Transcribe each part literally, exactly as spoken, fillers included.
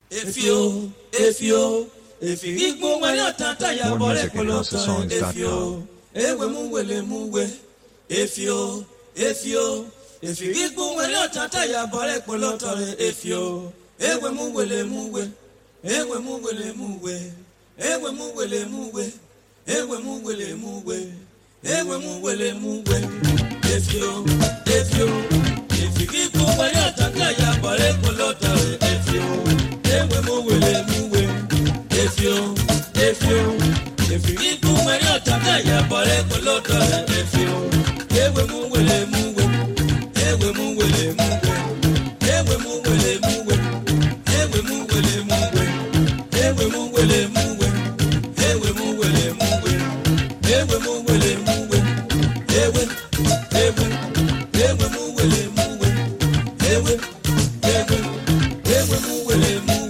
Efio, Efio, Efio, when you're Tata, More music at house of songs dot com. Ewe muwele muwe, Efio, Efio, Efio, when you're Tata, Yabore Polotore, Efio, Ewe muwele muwe, Ewe muwele muwe, Ewe muwele muwe, Ewe muwele muwe, Ewe muwele muwe, Efio, Efio, Efio, when you're Tata, Yabore Polotore, Efio. Ewe muwele muwe, Efio, Efio, Efio. Iku mwere otaka ya bore koloto Efio. Ewe muwele muwe, Ewe muwele muwe, Ewe muwele muwe, Ewe muwele muwe, Ewe muwele muwe, Ewe muwele muwe, Ewe muwele muwe, Ewe, Ewe, Ewe muwele muwe, Ewe, Ewe, Ewe muwele muwe.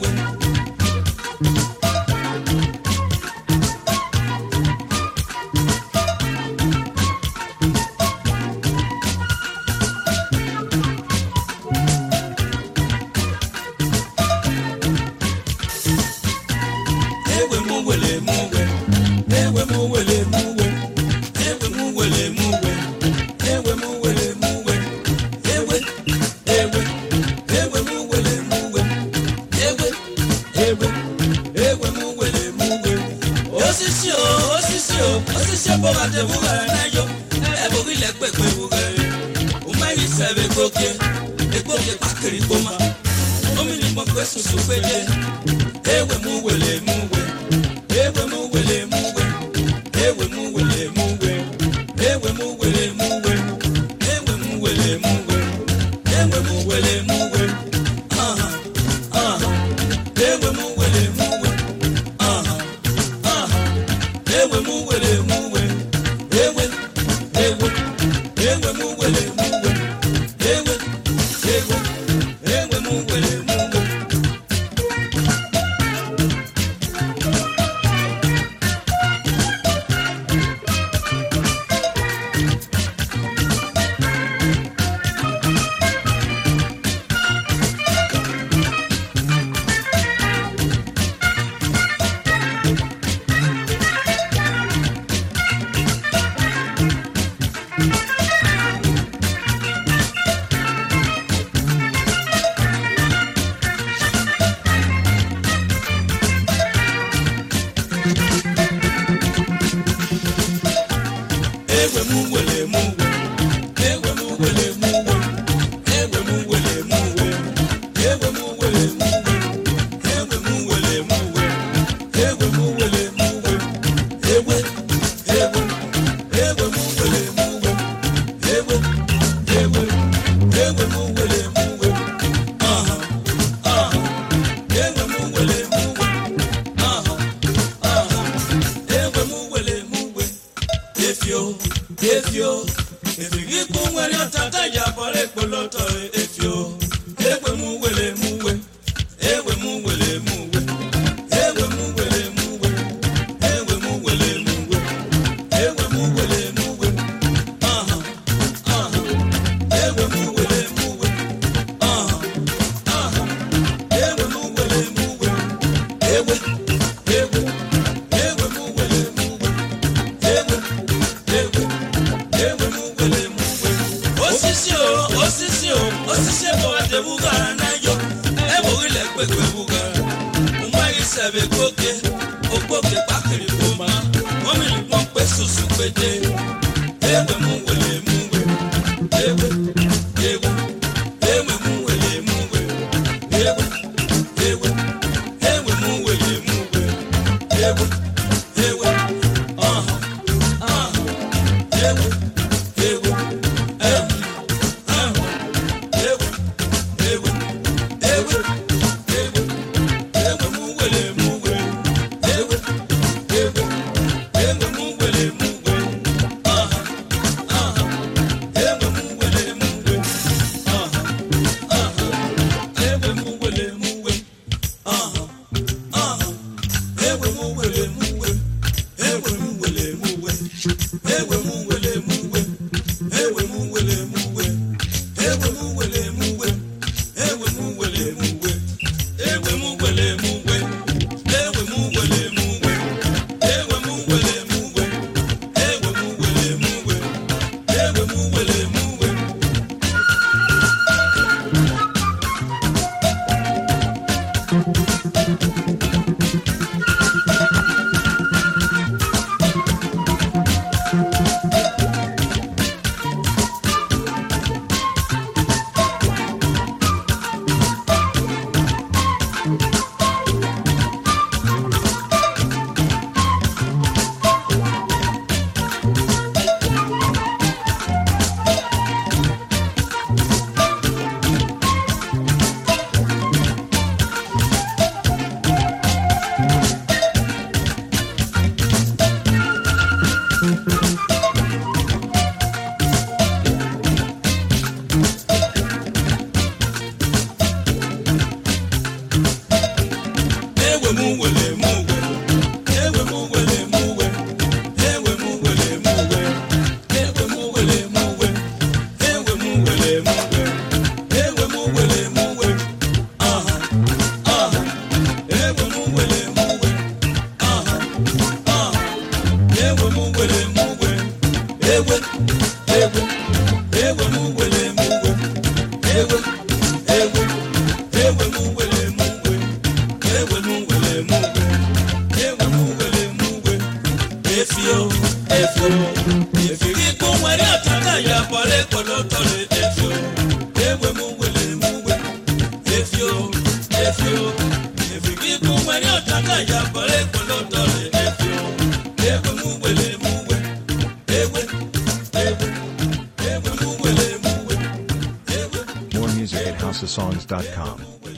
efio efi ikú nwere ọtaka ya bọrọ ekolo tọrọ efio egwe mu wele mu we egwe egwe egwe mu wele mu we egwe. More music at house of songs dot com.